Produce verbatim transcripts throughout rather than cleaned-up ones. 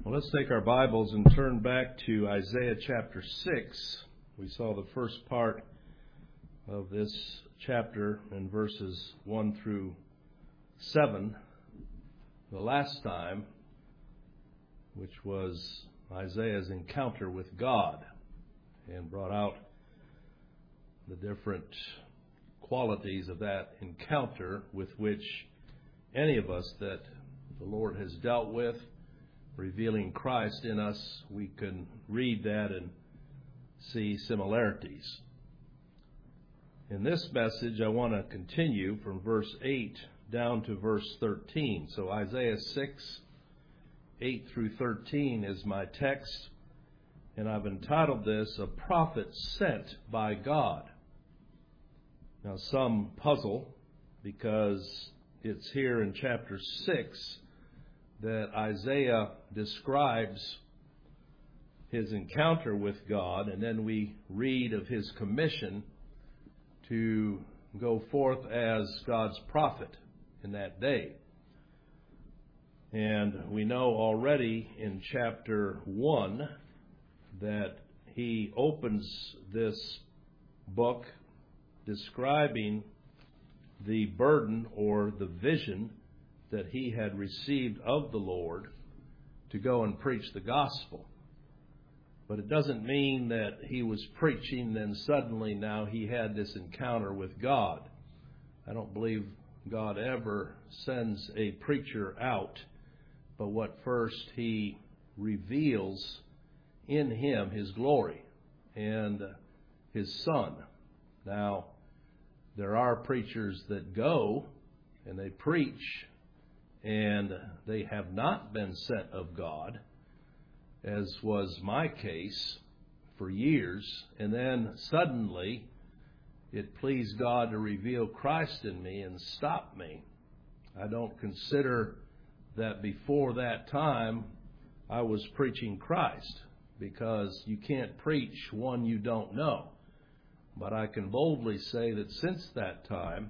Well, let's take our Bibles and turn back to Isaiah chapter six. We saw the first part of this chapter in verses one through seven the last time, which was Isaiah's encounter with God, and brought out the different qualities of that encounter with which any of us that the Lord has dealt with, revealing Christ in us, we can read that and see similarities. In this message, I want to continue from verse eight down to verse thirteen. So Isaiah six, eight through thirteen is my text, and I've entitled this, A Prophet Sent by God. Now some puzzle because it's here in chapter six that Isaiah describes his encounter with God, and then we read of his commission to go forth as God's prophet in that day. And we know already in chapter one that he opens this book describing the burden or the vision that he had received of the Lord to go and preach the gospel. But it doesn't mean that he was preaching, then suddenly now he had this encounter with God. I don't believe God ever sends a preacher out, but what first he reveals in him his glory and his Son. Now, there are preachers that go and they preach, and they have not been sent of God, as was my case for years. And then suddenly it pleased God to reveal Christ in me and stop me. I don't consider that before that time I was preaching Christ, because you can't preach one you don't know. But I can boldly say that since that time,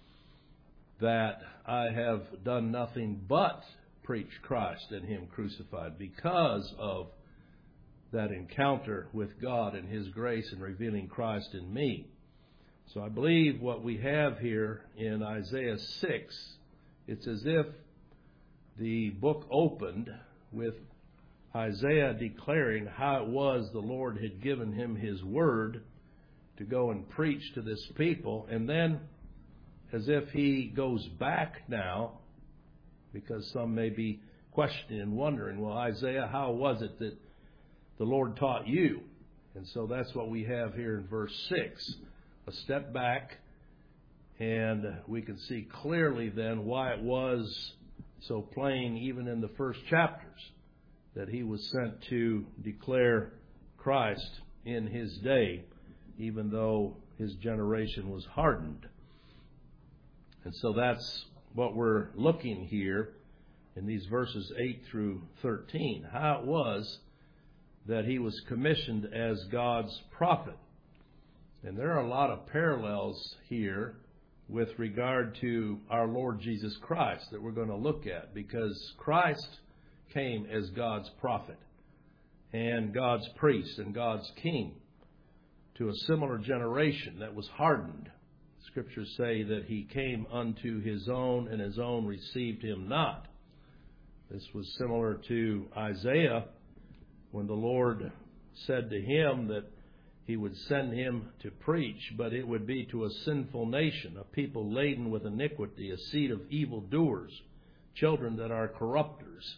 that I have done nothing but preach Christ and Him crucified because of that encounter with God and His grace in revealing Christ in me. So I believe what we have here in Isaiah six, it's as if the book opened with Isaiah declaring how it was the Lord had given him His word to go and preach to this people, and then as if he goes back now, because some may be questioning and wondering, well, Isaiah, how was it that the Lord taught you? And so that's what we have here in verse six. A step back, and we can see clearly then why it was so plain, even in the first chapters, that he was sent to declare Christ in his day, even though his generation was hardened. And so that's what we're looking here in these verses eight through thirteen, how it was that he was commissioned as God's prophet. And there are a lot of parallels here with regard to our Lord Jesus Christ that we're going to look at, because Christ came as God's prophet and God's priest and God's king to a similar generation that was hardened. Scriptures say that he came unto his own, and his own received him not. This was similar to Isaiah when the Lord said to him that he would send him to preach, but it would be to a sinful nation, a people laden with iniquity, a seed of evildoers, children that are corrupters.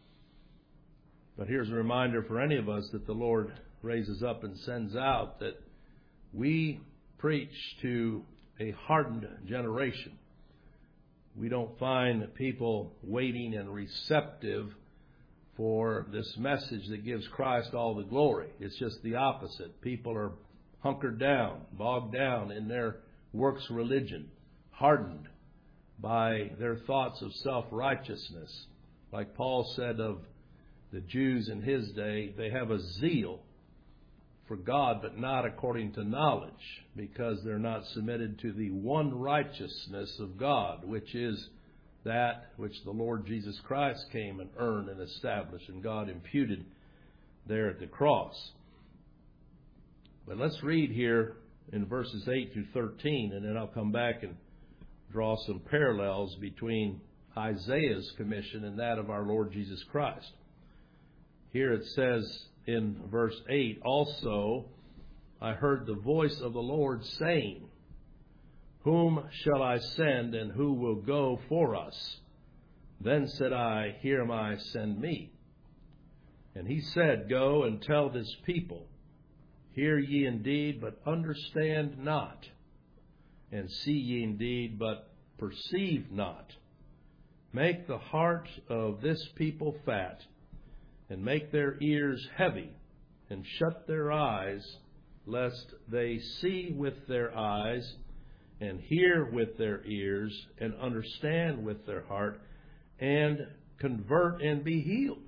But here's a reminder for any of us that the Lord raises up and sends out, that we preach to a hardened generation. We don't find people waiting and receptive for this message that gives Christ all the glory. It's just the opposite. People are hunkered down, bogged down in their works religion, hardened by their thoughts of self-righteousness. Like Paul said of the Jews in his day, they have a zeal for God, but not according to knowledge, because they're not submitted to the one righteousness of God, which is that which the Lord Jesus Christ came and earned and established, and God imputed there at the cross. But let's read here in verses eight through thirteen, and then I'll come back and draw some parallels between Isaiah's commission and that of our Lord Jesus Christ. Here it says in verse eight, "Also I heard the voice of the Lord saying, Whom shall I send, and who will go for us? Then said I, Here am I, send me. And he said, Go and tell this people, Hear ye indeed, but understand not, and see ye indeed, but perceive not. Make the heart of this people fat, and make their ears heavy, and shut their eyes, lest they see with their eyes, and hear with their ears, and understand with their heart, and convert and be healed.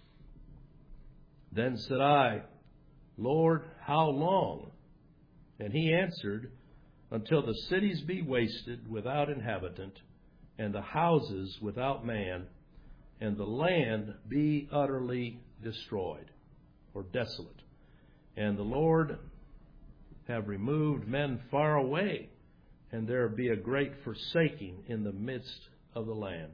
Then said I, Lord, how long? And he answered, Until the cities be wasted without inhabitant, and the houses without man, and the land be utterly destroyed," or desolate, "and the Lord have removed men far away, and there be a great forsaking in the midst of the land.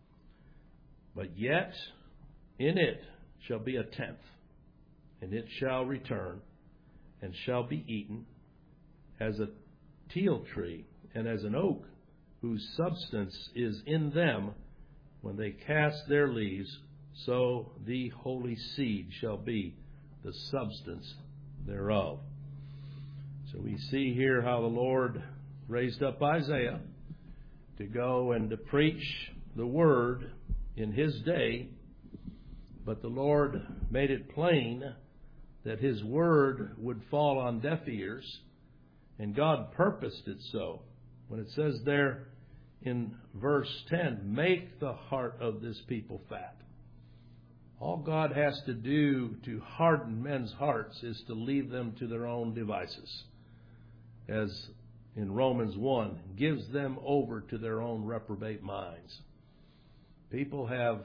But yet in it shall be a tenth, and it shall return, and shall be eaten, as a teil tree, and as an oak, whose substance is in them when they cast their leaves, so the holy seed shall be the substance thereof." So we see here how the Lord raised up Isaiah to go and to preach the word in his day, but the Lord made it plain that his word would fall on deaf ears, and God purposed it so. When it says there in verse ten, "Make the heart of this people fat," all God has to do to harden men's hearts is to leave them to their own devices. As in Romans one, gives them over to their own reprobate minds. People have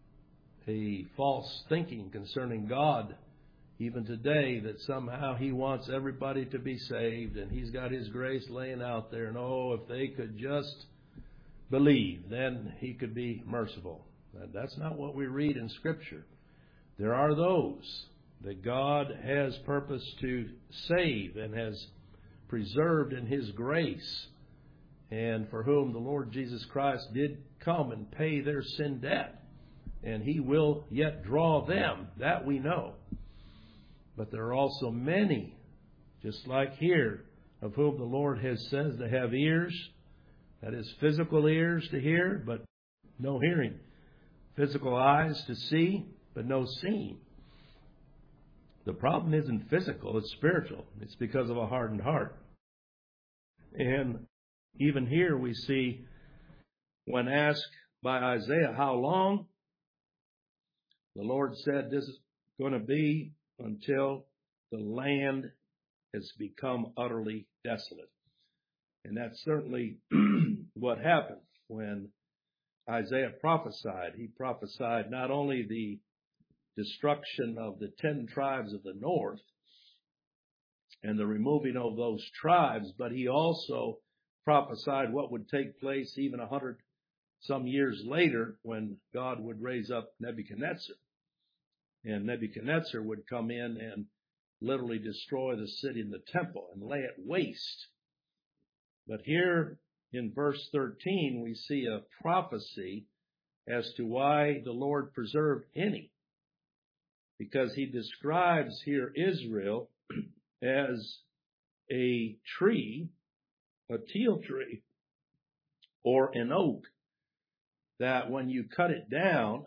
a false thinking concerning God even today, that somehow he wants everybody to be saved, and he's got his grace laying out there, and oh, if they could just believe, then he could be merciful. That's not what we read in Scripture. There are those that God has purposed to save and has preserved in his grace, and for whom the Lord Jesus Christ did come and pay their sin debt, and he will yet draw them. That we know. But there are also many, just like here, of whom the Lord has said they have ears, that is, physical ears to hear, but no hearing. Physical eyes to see, but no seeing. The problem isn't physical, it's spiritual. It's because of a hardened heart. And even here we see, when asked by Isaiah, how long? The Lord said this is going to be until the land has become utterly desolate. And that's certainly what happened when Isaiah prophesied. He prophesied not only the destruction of the ten tribes of the north and the removing of those tribes, but he also prophesied what would take place even a hundred some years later, when God would raise up Nebuchadnezzar. And Nebuchadnezzar would come in and literally destroy the city and the temple and lay it waste. But here in verse thirteen, we see a prophecy as to why the Lord preserved any. Because he describes here Israel as a tree, a teil tree, or an oak, that when you cut it down,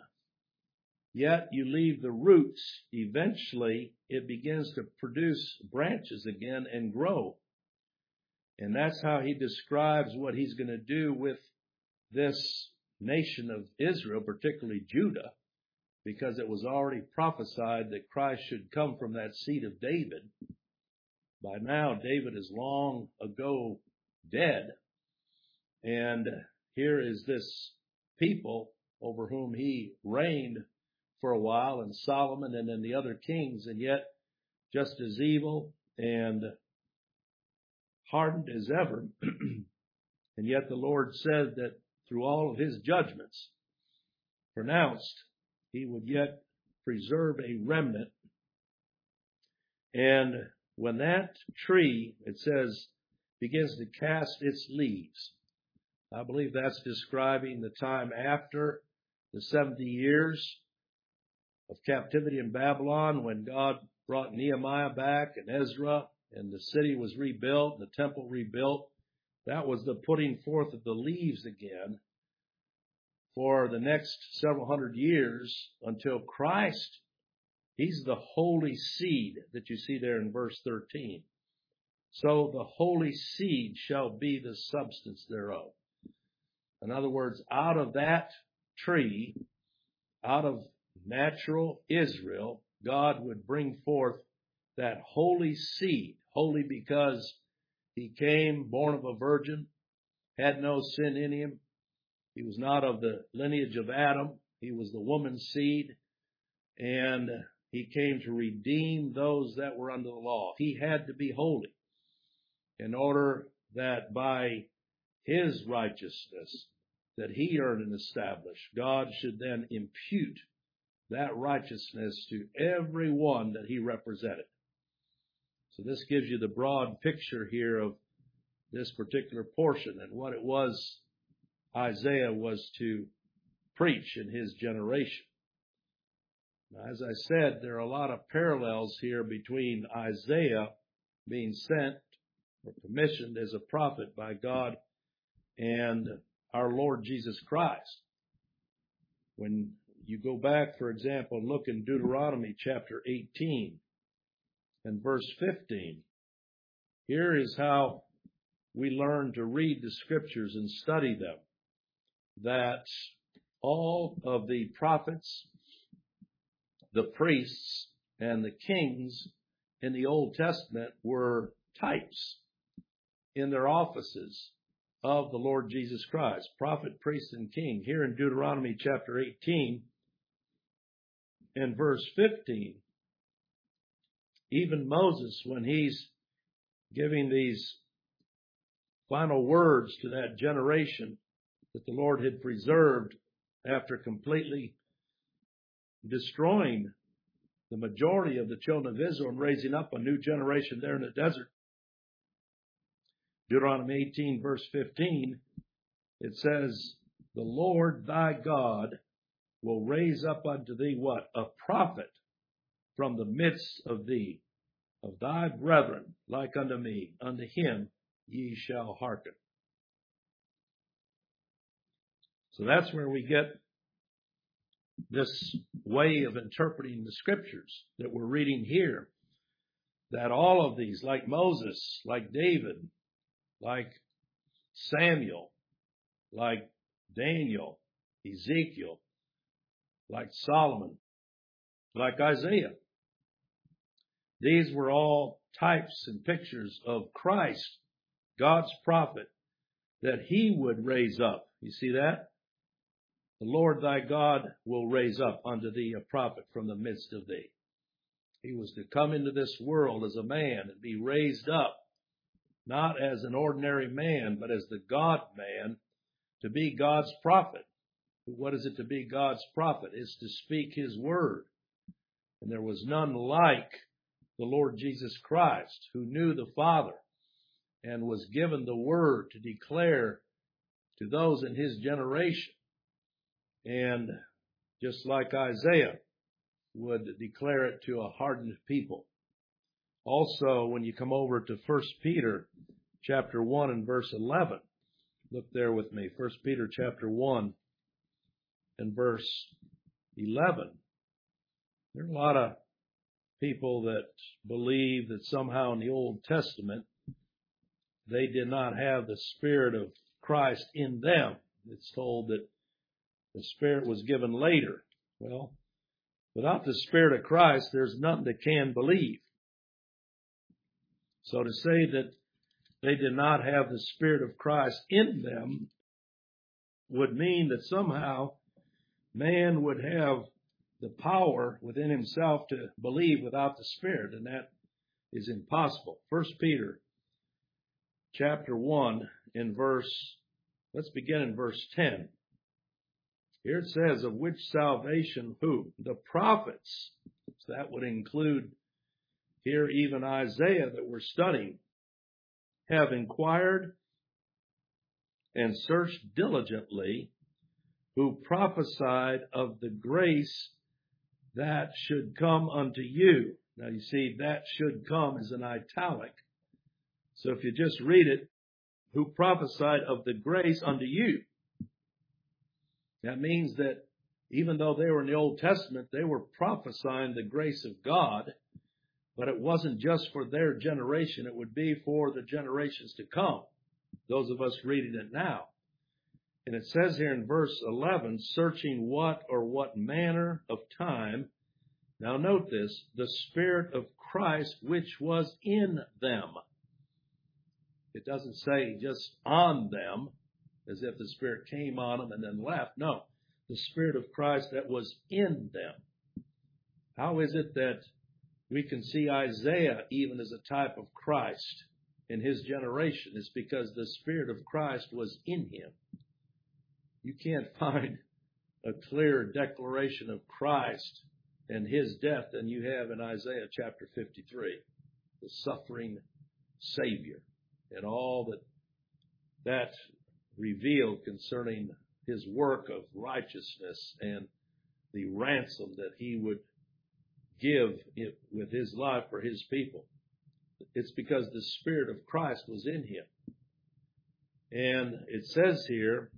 yet you leave the roots, eventually it begins to produce branches again and grow. And that's how he describes what he's going to do with this nation of Israel, particularly Judah, because it was already prophesied that Christ should come from that seed of David. By now, David is long ago dead. And here is this people over whom he reigned for a while, and Solomon and then the other kings, and yet just as evil and hardened as ever. And yet the Lord said that through all of his judgments pronounced, he would yet preserve a remnant. And when that tree, it says, begins to cast its leaves, I believe that's describing the time after the seventy years of captivity in Babylon, when God brought Nehemiah back and Ezra, and the city was rebuilt, the temple rebuilt. That was the putting forth of the leaves again for the next several hundred years until Christ, he's the holy seed that you see there in verse thirteen. So the holy seed shall be the substance thereof. In other words, out of that tree, out of natural Israel, God would bring forth that holy seed. Holy because he came born of a virgin, had no sin in him. He was not of the lineage of Adam. He was the woman's seed. And he came to redeem those that were under the law. He had to be holy in order that by his righteousness that he earned and established, God should then impute that righteousness to every one that he represented. So this gives you the broad picture here of this particular portion and what it was Isaiah was to preach in his generation. Now, as I said, there are a lot of parallels here between Isaiah being sent or commissioned as a prophet by God and our Lord Jesus Christ. When you go back, for example, and look in Deuteronomy chapter eighteen and verse fifteen, here is how we learn to read the scriptures and study them. That all of the prophets, the priests, and the kings in the Old Testament were types in their offices of the Lord Jesus Christ. Prophet, priest, and king. Here in Deuteronomy chapter eighteen and verse fifteen, even Moses, when he's giving these final words to that generation that the Lord had preserved after completely destroying the majority of the children of Israel and raising up a new generation there in the desert. Deuteronomy eighteen verse fifteen, it says, the Lord thy God will raise up unto thee what? A prophet from the midst of thee, of thy brethren, like unto me. Unto him ye shall hearken. So that's where we get this way of interpreting the scriptures that we're reading here. That all of these, like Moses, like David, like Samuel, like Daniel, Ezekiel, like Solomon, like Isaiah, these were all types and pictures of Christ, God's prophet, that he would raise up. You see that? The Lord thy God will raise up unto thee a prophet from the midst of thee. He was to come into this world as a man and be raised up, not as an ordinary man, but as the God-man, to be God's prophet. What is it to be God's prophet? It's to speak his word. And there was none like the Lord Jesus Christ, who knew the Father and was given the word to declare to those in his generation. And just like Isaiah would declare it to a hardened people. Also, when you come over to First Peter chapter one and verse eleven, look there with me. First Peter chapter one and verse eleven. There are a lot of people that believe that somehow in the Old Testament they did not have the Spirit of Christ in them. It's told that the Spirit was given later. Well, without the Spirit of Christ, there's none that can believe. So to say that they did not have the Spirit of Christ in them would mean that somehow man would have the power within himself to believe without the Spirit, and that is impossible. First Peter chapter one in verse, let's begin in verse ten. Here it says, of which salvation who? The prophets. So that would include here even Isaiah that we're studying, have inquired and searched diligently, who prophesied of the grace that should come unto you. Now you see, that should come is in italic. So if you just read it, who prophesied of the grace unto you. That means that even though they were in the Old Testament, they were prophesying the grace of God, but it wasn't just for their generation. It would be for the generations to come, those of us reading it now. And it says here in verse eleven, searching what or what manner of time. Now note this, the Spirit of Christ which was in them. It doesn't say just on them, as if the Spirit came on them and then left. No, the Spirit of Christ that was in them. How is it that we can see Isaiah even as a type of Christ in his generation? It's because the Spirit of Christ was in him. You can't find a clearer declaration of Christ and his death than you have in Isaiah chapter fifty-three, the suffering Savior, and all that that revealed concerning his work of righteousness and the ransom that he would give it with his life for his people. It's because the Spirit of Christ was in him. And it says here,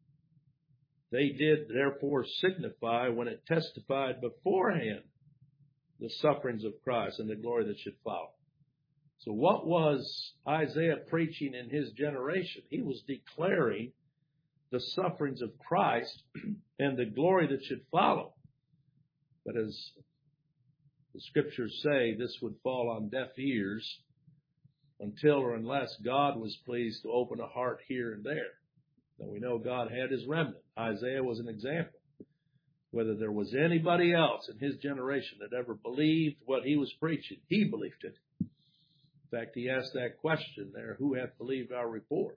they did therefore signify when it testified beforehand the sufferings of Christ and the glory that should follow. So what was Isaiah preaching in his generation? He was declaring the sufferings of Christ and the glory that should follow. But as the scriptures say, this would fall on deaf ears until or unless God was pleased to open a heart here and there. Now we know God had his remnant. Isaiah was an example. Whether there was anybody else in his generation that ever believed what he was preaching, he believed it. In fact, he asked that question there, who hath believed our report?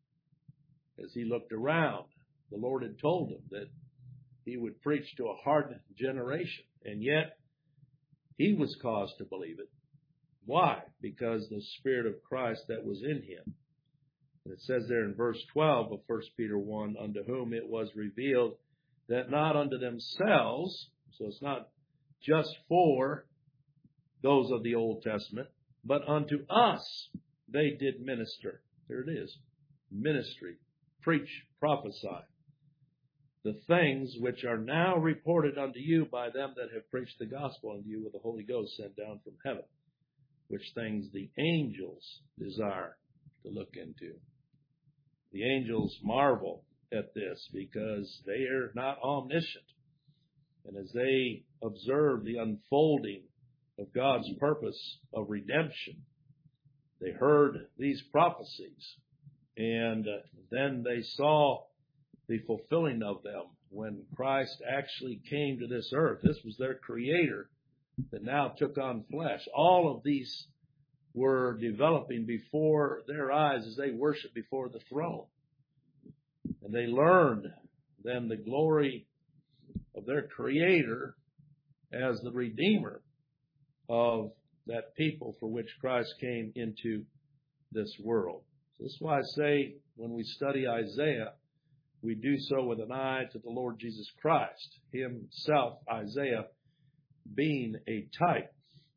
As he looked around, the Lord had told him that he would preach to a hardened generation, and yet he was caused to believe it. Why? Because the Spirit of Christ that was in him. And it says there in verse twelve of First Peter one, unto whom it was revealed that not unto themselves, so it's not just for those of the Old Testament, but unto us they did minister. There it is. Ministry. Preach, prophesy. The things which are now reported unto you by them that have preached the gospel unto you with the Holy Ghost sent down from heaven, which things the angels desire to look into. The angels marvel at this because they are not omniscient. And as they observe the unfolding of God's purpose of redemption, they heard these prophecies, and uh, then they saw the fulfilling of them when Christ actually came to this earth. This was their Creator that now took on flesh. All of these were developing before their eyes as they worshiped before the throne. And they learned then the glory of their Creator as the Redeemer of that people for which Christ came into this world. So that's why I say when we study Isaiah, we do so with an eye to the Lord Jesus Christ, himself, Isaiah, being a type.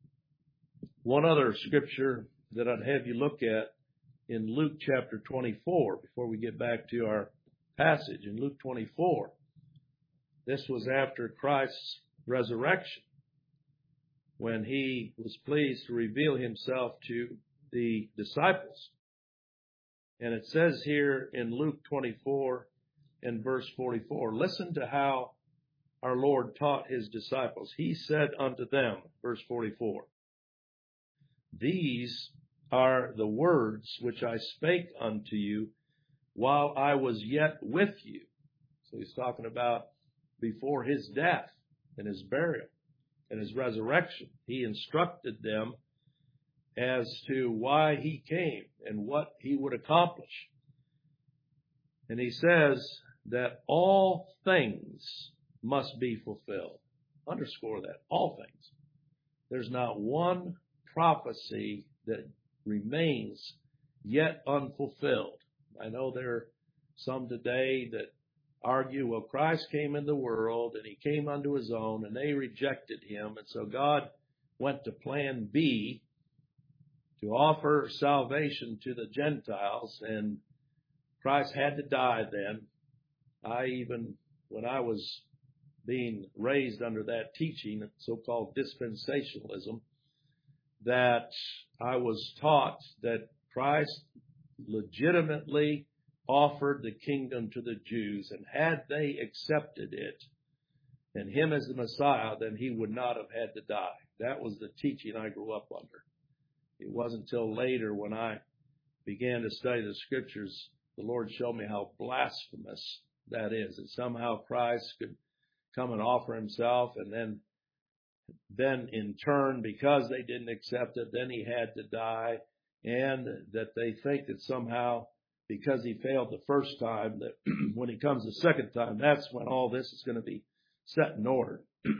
One other scripture that I'd have you look at in Luke chapter twenty-four, before we get back to our passage in Luke twenty-four. This was after Christ's resurrection, when he was pleased to reveal himself to the disciples. And it says here in Luke twenty-four and verse forty-four, listen to how our Lord taught his disciples. He said unto them, verse forty-four, these are the words which I spake unto you while I was yet with you, So he's talking about before his death and his burial and his resurrection. He instructed them as to why he came and what he would accomplish. And he says that all things must be fulfilled. Underscore that. All things. There's not one prophecy that remains yet unfulfilled. I know there are some today that argue, well, Christ came in the world and he came unto his own and they rejected him. And so God went to plan B to offer salvation to the Gentiles, and Christ had to die then. I even, when I was being raised under that teaching, so-called dispensationalism, that I was taught that Christ legitimately offered the kingdom to the Jews, and had they accepted it and him as the Messiah, then he would not have had to die. That was the teaching I grew up under. It wasn't until later when I began to study the scriptures, the Lord showed me how blasphemous that is, that somehow Christ could come and offer himself, and then then in turn, because they didn't accept it, then he had to die, and that they think that somehow because he failed the first time, that when he comes the second time, that's when all this is going to be set in order.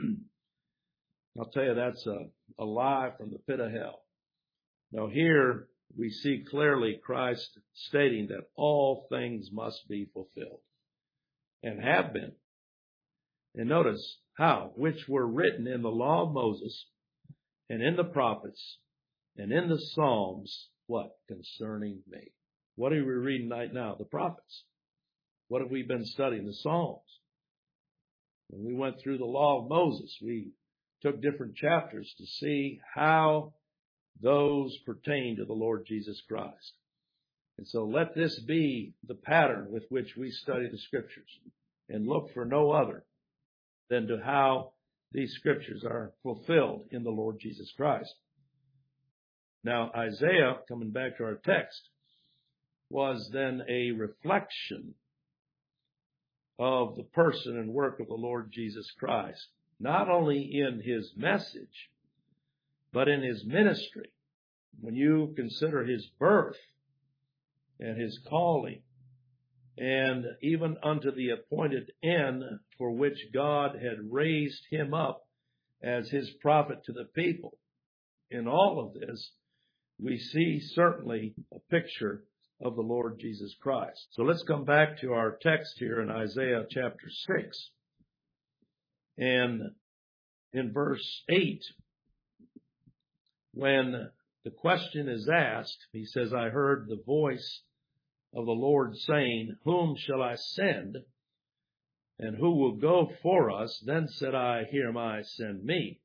I'll tell you, that's a, a lie from the pit of hell. Now here we see clearly Christ stating that all things must be fulfilled and have been. And notice how, which were written in the law of Moses and in the prophets and in the Psalms, what? Concerning me. What are we reading right now? The prophets. What have we been studying? The Psalms. When we went through the law of Moses, we took different chapters to see how those pertain to the Lord Jesus Christ. And so let this be the pattern with which we study the scriptures, and look for no other than to how these scriptures are fulfilled in the Lord Jesus Christ. Now, Isaiah, coming back to our text, was then a reflection of the person and work of the Lord Jesus Christ, not only in his message, but in his ministry. When you consider his birth and his calling, and even unto the appointed end for which God had raised him up as his prophet to the people, in all of this, we see certainly a picture of the Lord Jesus Christ. So let's come back to our text here in Isaiah chapter six. And in verse eight, when the question is asked, he says, I heard the voice of the Lord saying, whom shall I send? And who will go for us? Then said I, here am I, send me.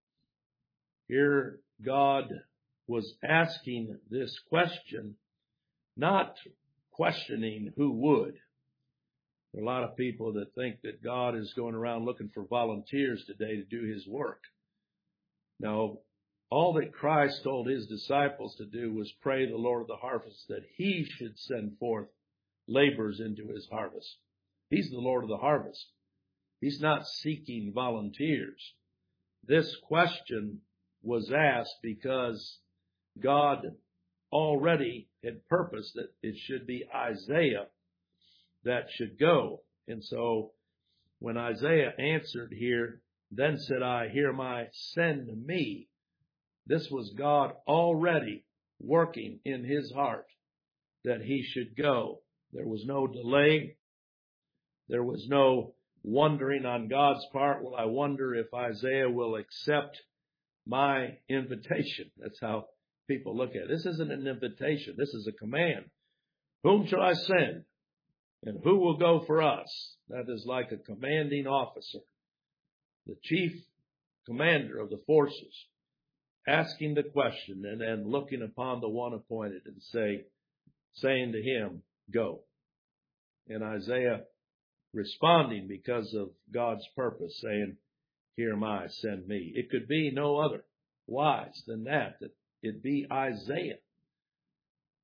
Here God was asking this question, not questioning who would. There are a lot of people that think that God is going around looking for volunteers today to do his work. Now, all that Christ told his disciples to do was pray the Lord of the harvest that he should send forth laborers into his harvest. He's the Lord of the harvest. He's not seeking volunteers. This question was asked because God already had purposed that it should be Isaiah that should go. And so when Isaiah answered here, then said I, here am I, send me. This was God already working in his heart that he should go. There was no delay. There was no wondering on God's part. Well, I wonder if Isaiah will accept my invitation. That's how people look at it. This isn't an invitation. This is a command. Whom shall I send? And who will go for us? That is like a commanding officer, the chief commander of the forces, asking the question and then looking upon the one appointed and say, saying to him, go. And Isaiah responding because of God's purpose, saying, here am I, send me. It could be no other wise than that, that it be Isaiah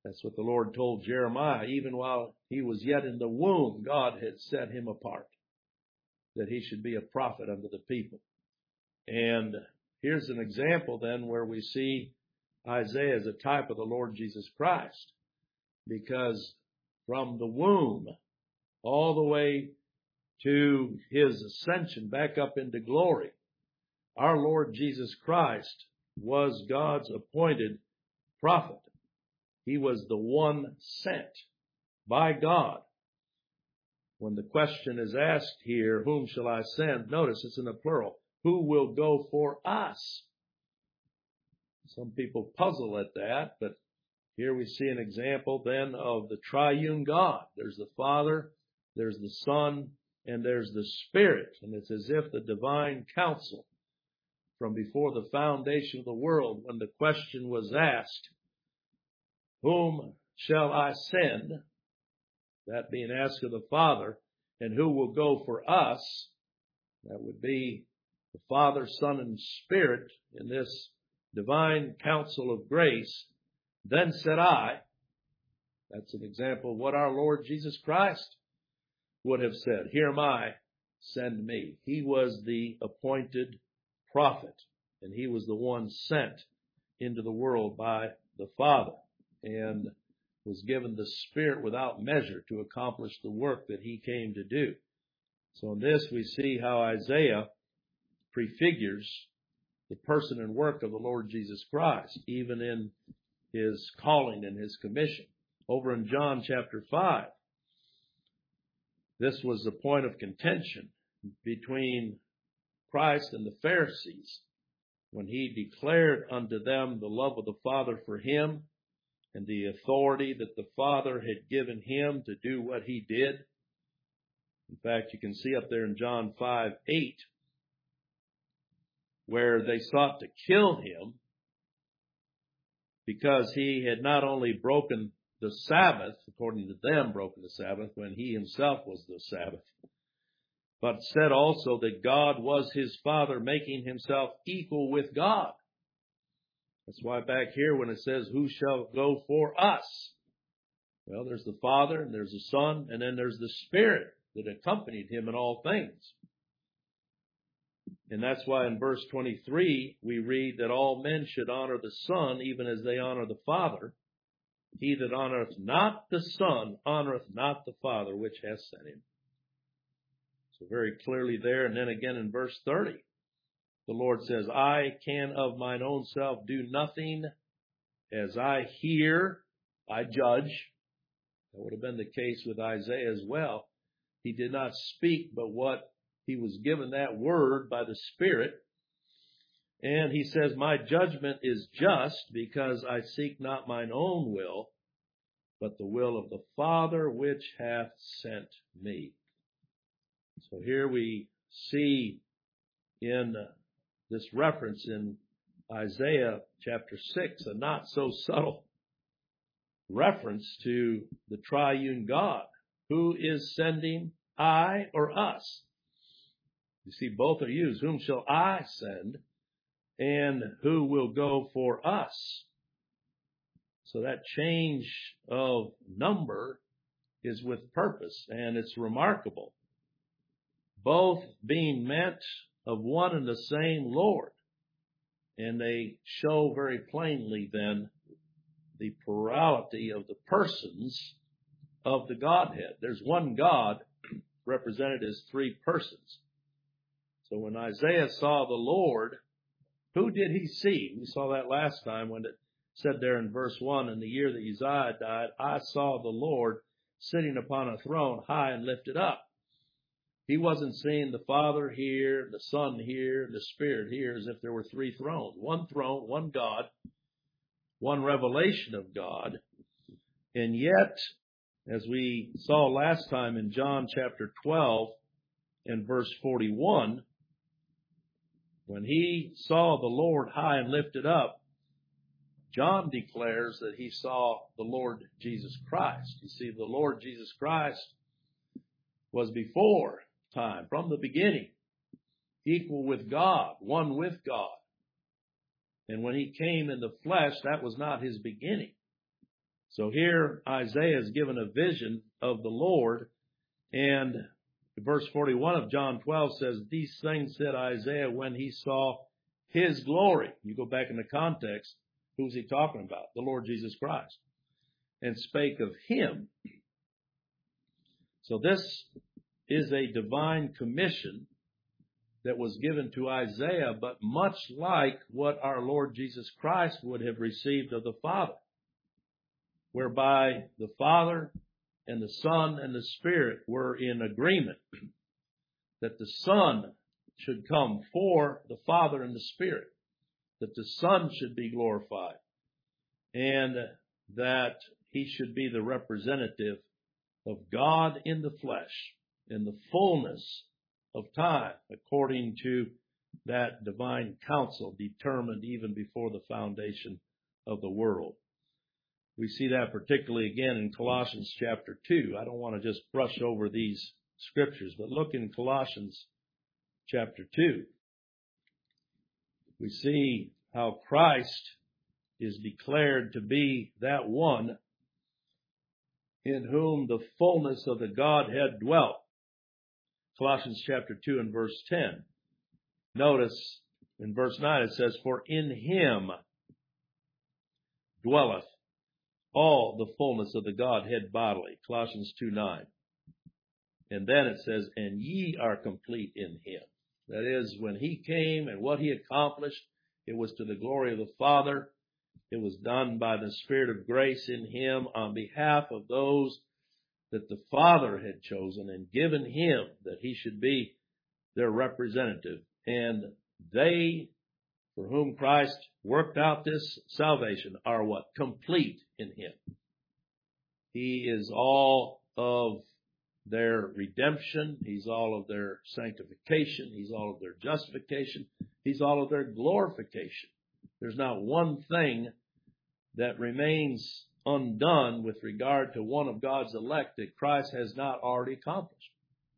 That's what the Lord told Jeremiah. Even while he was yet in the womb, God had set him apart, that he should be a prophet unto the people. And here's an example then where we see Isaiah as a type of the Lord Jesus Christ. Because from the womb all the way to his ascension back up into glory, our Lord Jesus Christ was God's appointed prophet. He was the one sent by God. When the question is asked here, whom shall I send? Notice it's in the plural. Who will go for us? Some people puzzle at that, but here we see an example then of the triune God. There's the Father, there's the Son, and there's the Spirit. And it's as if the divine counsel from before the foundation of the world, when the question was asked, whom shall I send? That being asked of the Father, and who will go for us? That would be the Father, Son, and Spirit in this divine counsel of grace. Then said I, that's an example of what our Lord Jesus Christ would have said. Here am I, send me. He was the appointed prophet, and he was the one sent into the world by the Father, and was given the Spirit without measure to accomplish the work that he came to do. So in this we see how Isaiah prefigures the person and work of the Lord Jesus Christ, even in his calling and his commission. Over in John chapter five, this was a point of contention between Christ and the Pharisees when he declared unto them the love of the Father for him and the authority that the Father had given him to do what he did. In fact, you can see up there in John five eight, where they sought to kill him because he had not only broken the Sabbath, according to them broken the Sabbath, when he himself was the Sabbath, but said also that God was his Father, making himself equal with God. That's why back here when it says, who shall go for us? Well, there's the Father, and there's the Son, and then there's the Spirit that accompanied him in all things. And that's why in verse twenty-three, we read that all men should honor the Son, even as they honor the Father. He that honoreth not the Son honoreth not the Father which hath sent him. So very clearly there. And then again in verse thirty, the Lord says, I can of mine own self do nothing. As I hear, I judge. That would have been the case with Isaiah as well. He did not speak but what he was given that word by the Spirit. And he says, my judgment is just, because I seek not mine own will, but the will of the Father which hath sent me. So here we see in this reference in Isaiah chapter six, a not so subtle reference to the triune God. Who is sending, I or us? You see, both are used. Whom shall I send? And who will go for us? So that change of number is with purpose, and it's remarkable. Both being meant of one and the same Lord. And they show very plainly then the plurality of the persons of the Godhead. There's one God represented as three persons. So when Isaiah saw the Lord, who did he see? We saw that last time when it said there in verse one, in the year that Uzziah died, I saw the Lord sitting upon a throne high and lifted up. He wasn't seeing the Father here, the Son here, and the Spirit here as if there were three thrones. One throne, one God, one revelation of God. And yet, as we saw last time in John chapter twelve and verse forty-one, when he saw the Lord high and lifted up, John declares that he saw the Lord Jesus Christ. You see, the Lord Jesus Christ was before time, from the beginning, equal with God, one with God. And when he came in the flesh, that was not his beginning. So here Isaiah is given a vision of the Lord, and verse forty-one of John twelve says, these things said Isaiah when he saw his glory. You go back in the context, who's he talking about? The Lord Jesus Christ. And spake of him. So this is a divine commission that was given to Isaiah, but much like what our Lord Jesus Christ would have received of the Father, whereby the Father and the Son and the Spirit were in agreement that the Son should come for the Father and the Spirit, that the Son should be glorified, and that he should be the representative of God in the flesh, in the fullness of time, according to that divine counsel determined even before the foundation of the world. We see that particularly again in Colossians chapter two. I don't want to just brush over these scriptures, but look in Colossians chapter two. We see how Christ is declared to be that one in whom the fullness of the Godhead dwelt. Colossians chapter two and verse ten. Notice in verse nine it says, for in him dwelleth all the fullness of the Godhead bodily. Colossians two nine. And then it says, and ye are complete in him. That is, when he came and what he accomplished, it was to the glory of the Father. It was done by the Spirit of grace in him on behalf of those that the Father had chosen and given him that he should be their representative. And they, for whom Christ worked out this salvation, are what? Complete in him. He is all of their redemption. He's all of their sanctification. He's all of their justification. He's all of their glorification. There's not one thing that remains undone with regard to one of God's elect that Christ has not already accomplished.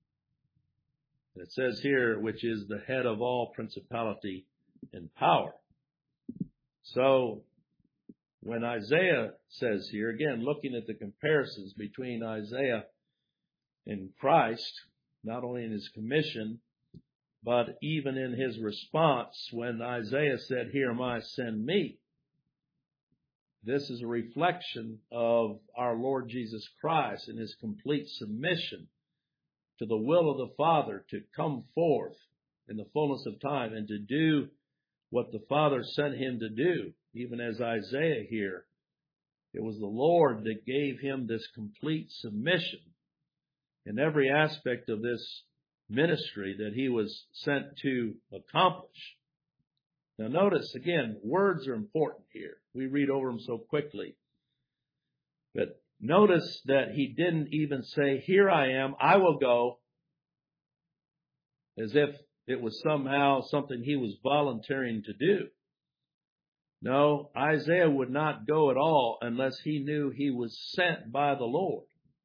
It says here, which is the head of all principality and power. So, when Isaiah says here, again, looking at the comparisons between Isaiah and Christ, not only in his commission, but even in his response when Isaiah said, here am I, send me. This is a reflection of our Lord Jesus Christ and his complete submission to the will of the Father to come forth in the fullness of time and to do what the Father sent him to do. Even as Isaiah here, it was the Lord that gave him this complete submission in every aspect of this ministry that he was sent to accomplish. Now notice, again, words are important here. We read over them so quickly. But notice that he didn't even say, here I am, I will go, as if it was somehow something he was volunteering to do. No, Isaiah would not go at all unless he knew he was sent by the Lord.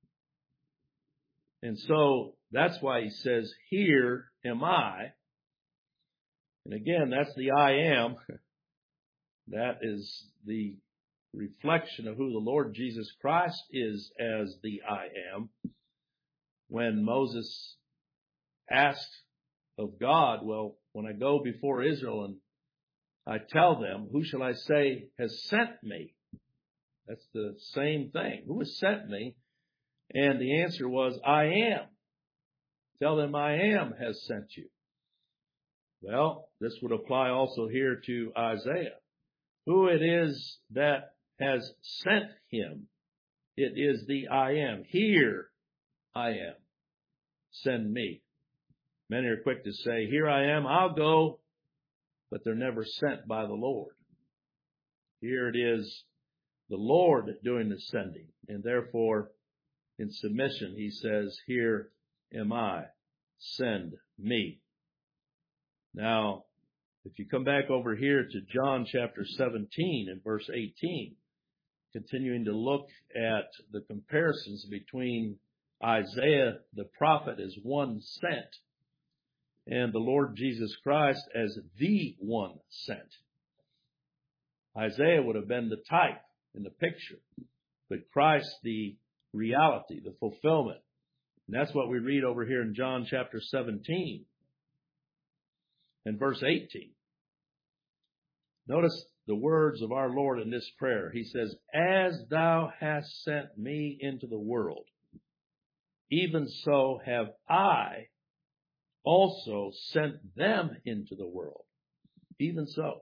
And so that's why he says, here am I. And again, that's the I am. That is the reflection of who the Lord Jesus Christ is as the I am. When Moses asked of God, well, when I go before Israel and I tell them, who shall I say has sent me? That's the same thing. Who has sent me? And the answer was, I am. Tell them I am has sent you. Well, this would apply also here to Isaiah. Who it is that has sent him? It is the I am. Here I am. Send me. Many are quick to say, here I am, I'll go, but they're never sent by the Lord. Here it is the Lord doing the sending, and therefore in submission he says, here am I, send me. Now, if you come back over here to John chapter seventeen and verse eighteen, continuing to look at the comparisons between Isaiah the prophet as one sent and the Lord Jesus Christ as the one sent. Isaiah would have been the type in the picture, but Christ the reality, the fulfillment. And that's what we read over here in John chapter seventeen and verse eighteen. Notice the words of our Lord in this prayer. He says, "As thou hast sent me into the world, even so have I also sent them into the world." Even so.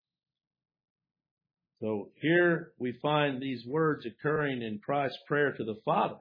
So here we find these words occurring in Christ's prayer to the Father.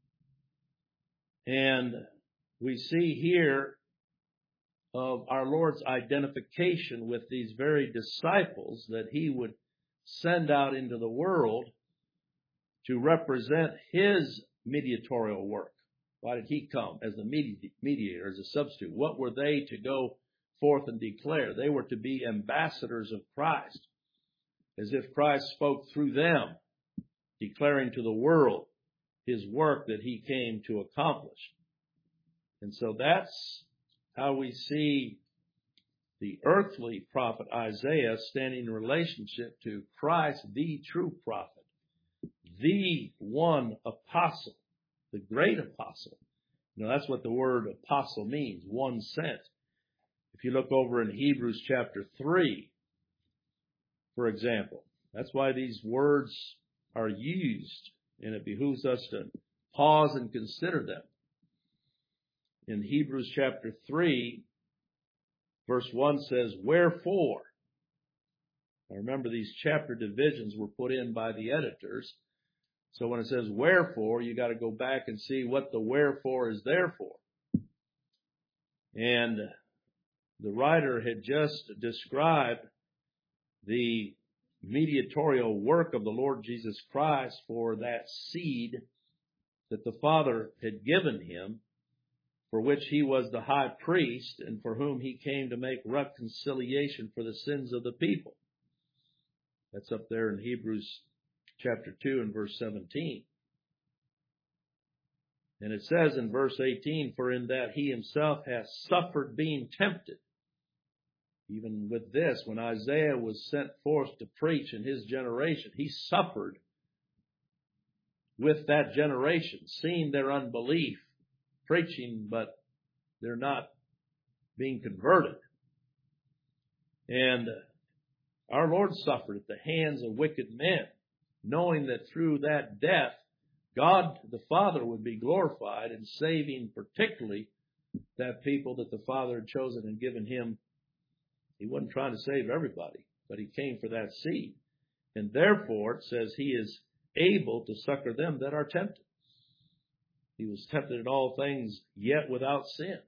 And we see here of our Lord's identification with these very disciples that he would send out into the world to represent his mediatorial work. Why did he come as the mediator, as a substitute? What were they to go forth and declare? They were to be ambassadors of Christ, as if Christ spoke through them, declaring to the world his work that he came to accomplish. And so that's how we see the earthly prophet Isaiah standing in relationship to Christ, the true prophet, the one apostle, the great apostle. You know, that's what the word apostle means, one sent. If you look over in Hebrews chapter three, for example, that's why these words are used, and it behooves us to pause and consider them. In Hebrews chapter three, verse one says, "Wherefore." Now remember, these chapter divisions were put in by the editors. So when it says wherefore, you got to go back and see what the wherefore is there for. And the writer had just described the mediatorial work of the Lord Jesus Christ for that seed that the Father had given him, for which he was the high priest, and for whom he came to make reconciliation for the sins of the people. That's up there in Hebrews chapter two and verse seventeen. And it says in verse eighteen, "For in that he himself hath suffered being tempted." Even with this, when Isaiah was sent forth to preach in his generation, he suffered with that generation, seeing their unbelief, preaching, but they're not being converted. And our Lord suffered at the hands of wicked men, knowing that through that death, God the Father would be glorified in saving particularly that people that the Father had chosen and given him. He wasn't trying to save everybody, but he came for that seed. And therefore, it says he is able to succor them that are tempted. He was tempted in all things, yet without sin.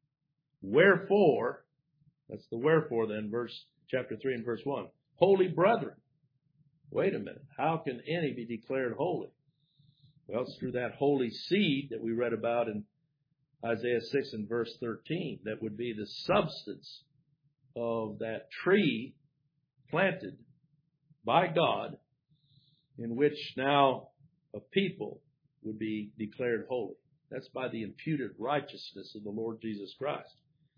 Wherefore, that's the wherefore then, verse chapter three and verse one. Holy brethren. Wait a minute. How can any be declared holy? Well, it's through that holy seed that we read about in Isaiah six and verse thirteen. That would be the substance of that tree planted by God, in which now a people would be declared holy. That's by the imputed righteousness of the Lord Jesus Christ.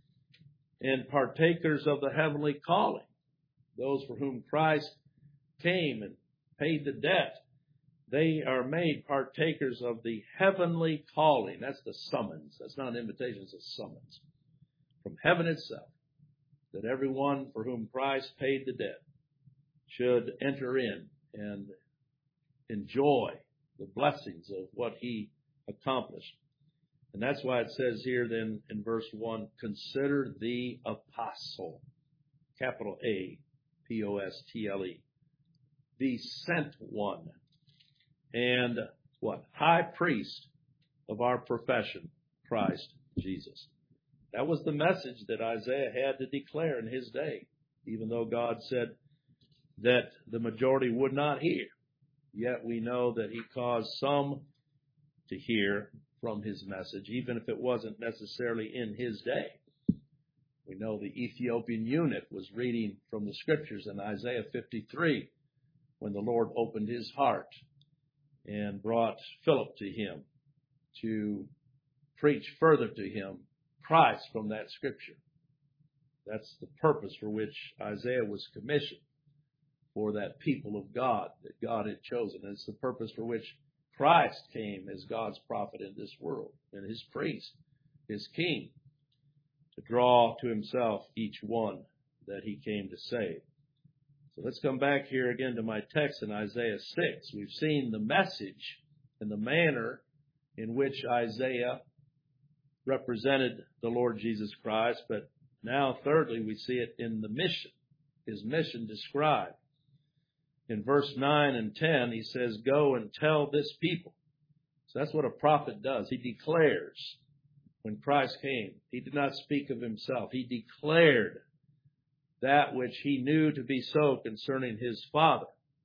And partakers of the heavenly calling, those for whom Christ came and paid the debt, they are made partakers of the heavenly calling. That's the summons. That's not an invitation, it's a summons from heaven itself, that everyone for whom Christ paid the debt should enter in and enjoy the blessings of what he accomplished. And that's why it says here then in verse one, "Consider the apostle," capital A, P O S T L E, "the sent one, and what? High priest of our profession, Christ Jesus." That was the message that Isaiah had to declare in his day, even though God said that the majority would not hear. Yet we know that he caused some to hear from his message, even if it wasn't necessarily in his day. We know the Ethiopian eunuch was reading from the scriptures in Isaiah fifty-three when the Lord opened his heart and brought Philip to him to preach further to him Christ from that scripture. That's the purpose for which Isaiah was commissioned, for that people of God that God had chosen. And it's the purpose for which Christ came as God's prophet in this world, and his priest, his king, to draw to himself each one that he came to save. So let's come back here again to my text in Isaiah six. We've seen the message and the manner in which Isaiah represented the Lord Jesus Christ, but now thirdly we see it in the mission, his mission described. In verse nine and ten he says, "Go and tell this people." So that's what a prophet does. He declares. When Christ came, he did not speak of himself. He declared that which he knew to be so concerning his Father.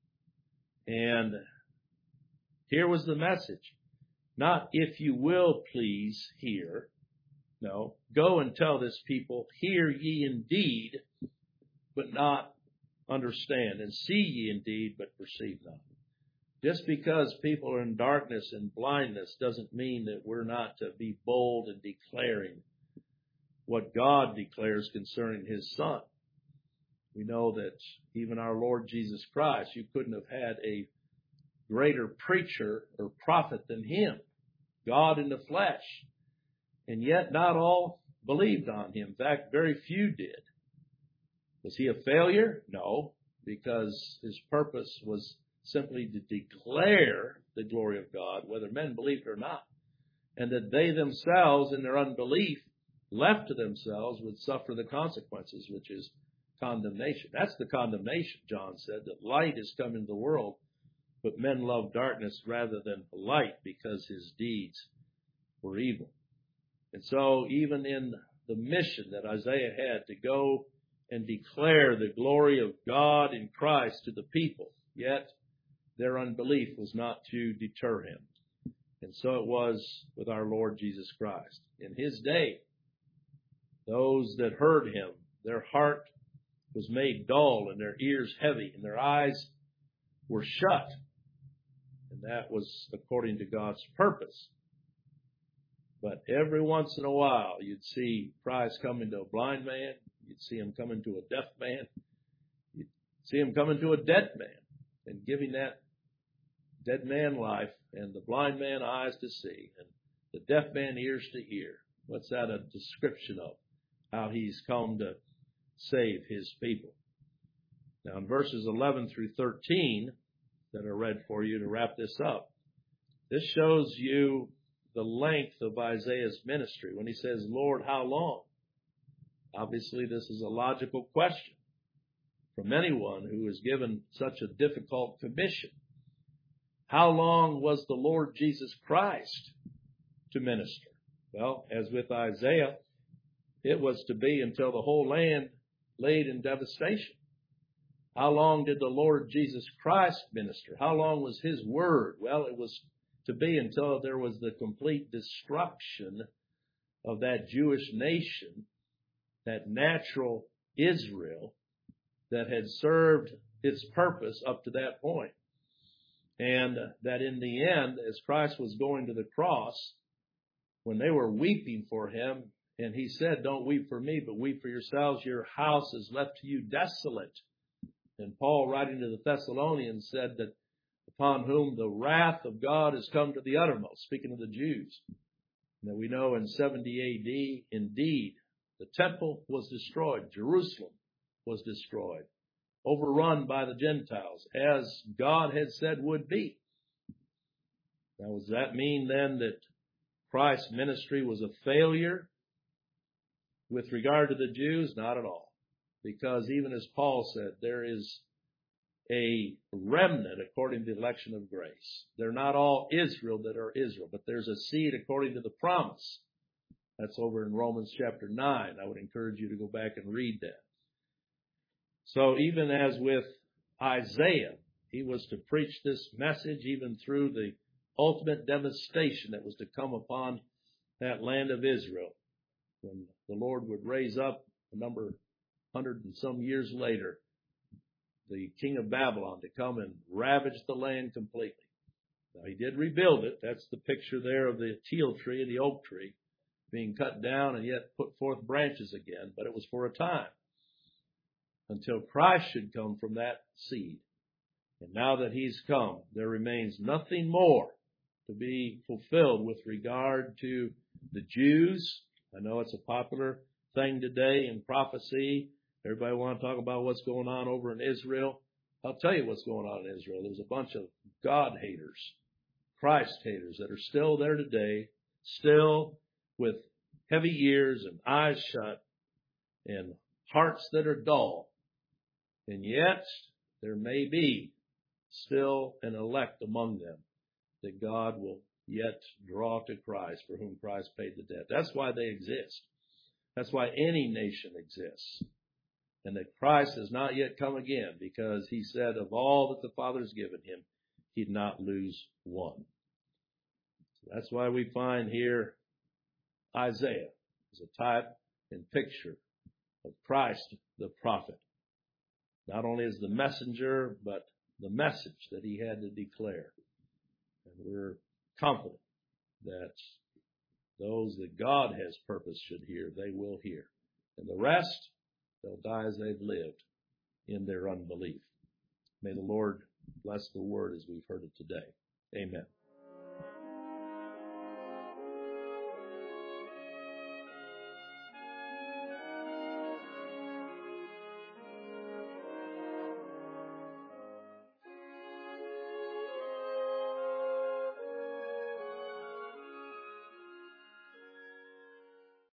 And here was the message. Not, "If you will please hear." No, "Go and tell this people, hear ye indeed, but not understand, and see ye indeed, but perceive not." Just because people are in darkness and blindness doesn't mean that we're not to be bold in declaring what God declares concerning his Son. We know that even our Lord Jesus Christ, you couldn't have had a greater preacher or prophet than him, God in the flesh. And yet not all believed on him. In fact, very few did. Was he a failure? No, because his purpose was simply to declare the glory of God, whether men believed or not, and that they themselves, in their unbelief, left to themselves, would suffer the consequences, which is condemnation. That's the condemnation, John said, that light is come into the world, but men love darkness rather than light because his deeds were evil. And so even in the mission that Isaiah had to go and declare the glory of God in Christ to the people, yet their unbelief was not to deter him. And so it was with our Lord Jesus Christ. In his day, those that heard him, their heart was made dull and their ears heavy and their eyes were shut. And that was according to God's purpose. But every once in a while, you'd see Christ coming to a blind man. You'd see him coming to a deaf man. You'd see him coming to a dead man and giving that dead man life and the blind man eyes to see and the deaf man ears to hear. What's that a description of? How he's come to save his people. Now in verses eleven through thirteen that are read for you to wrap this up, this shows you the length of Isaiah's ministry. When he says, "Lord, how long?" Obviously this is a logical question from anyone who is given such a difficult commission. How long was the Lord Jesus Christ to minister? Well, as with Isaiah, it was to be until the whole land laid in devastation. How long did the Lord Jesus Christ minister? How long was his word? Well, it was to be until there was the complete destruction of that Jewish nation, that natural Israel that had served its purpose up to that point. And that in the end, as Christ was going to the cross, when they were weeping for him, and he said, "Don't weep for me, but weep for yourselves. Your house is left to you desolate." And Paul, writing to the Thessalonians, said that upon whom the wrath of God has come to the uttermost, speaking of the Jews. And that we know in seventy A D, indeed, the temple was destroyed. Jerusalem was destroyed, overrun by the Gentiles, as God had said would be. Now, does that mean then that Christ's ministry was a failure with regard to the Jews? Not at all. Because even as Paul said, there is a remnant according to the election of grace. They're not all Israel that are Israel, but there's a seed according to the promise. That's over in Romans chapter nine. I would encourage you to go back and read that. So even as with Isaiah, he was to preach this message even through the ultimate devastation that was to come upon that land of Israel, when the Lord would raise up a number, hundred and some years later, the king of Babylon to come and ravage the land completely. Now he did rebuild it. That's the picture there of the teal tree and the oak tree being cut down and yet put forth branches again, but it was for a time until Christ should come from that seed. And now that he's come, there remains nothing more to be fulfilled with regard to the Jews. I know it's a popular thing today in prophecy. Everybody want to talk about what's going on over in Israel. I'll tell you what's going on in Israel. There's a bunch of God haters, Christ haters that are still there today, still with heavy ears and eyes shut and hearts that are dull. And yet, there may be still an elect among them that God will yet draw to Christ, for whom Christ paid the debt. That's why they exist. That's why any nation exists. And that Christ has not yet come again, because he said of all that the Father has given him, he'd not lose one. So that's why we find here Isaiah as a type and picture of Christ the prophet. Not only as the messenger, but the message that he had to declare. And we're confident that those that God has purpose should hear, they will hear. And the rest, they'll die as they've lived in their unbelief. May the Lord bless the word as we've heard it today. Amen.